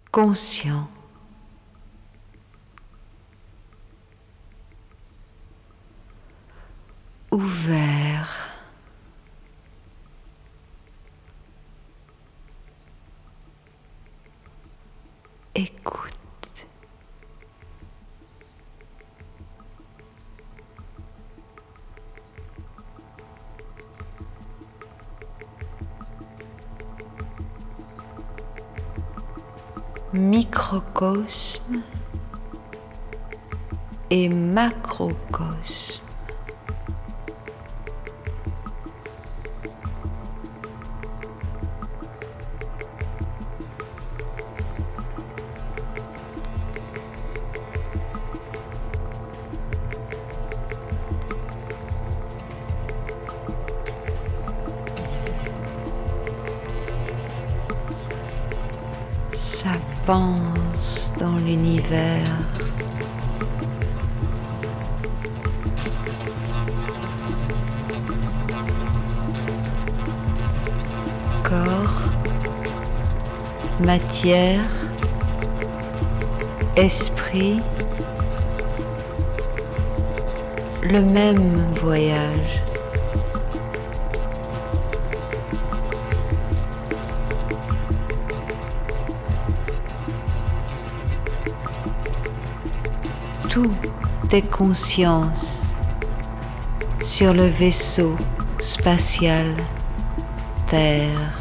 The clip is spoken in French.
conscient. Ouvert. Écoute. Microcosme et macrocosme. Ça pense dans l'univers. Corps, matière, esprit, le même voyage. Tout est conscience sur le vaisseau spatial Terre.